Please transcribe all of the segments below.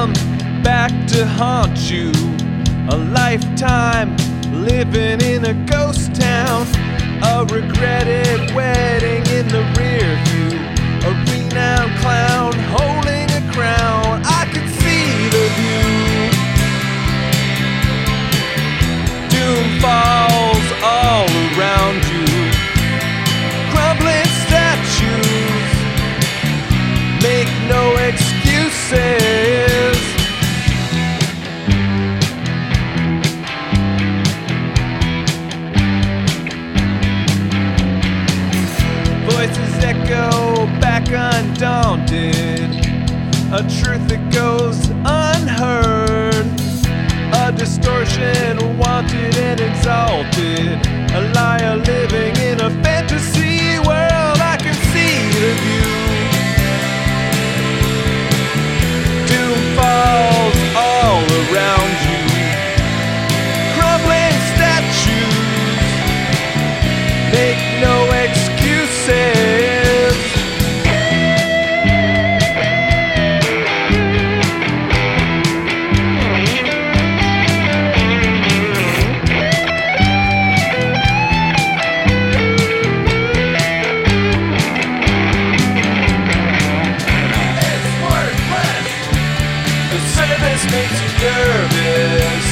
come back to haunt you. A lifetime living in a ghost town. A regretted wedding in the rear view. A renowned clown holding a crown. I can see the view. Doom falls all around you. Crumbling statues make no excuses. Voices echo back undaunted, a truth that goes unheard, a distortion wanted and exalted, a liar living in a fantasy world. I can see the view. Doom falls all around you. Crumbling statues make no excuses. Service makes you nervous.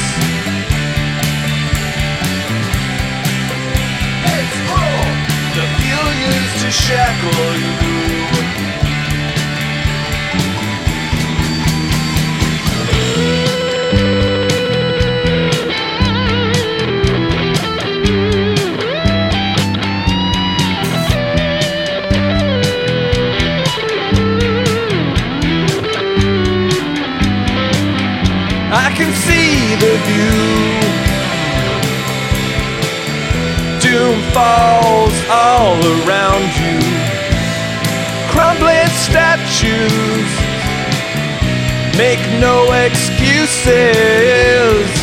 It's cruel. The fuel used to shackle you. I can see the view. Doom falls all around you. Crumbling statues make no excuses.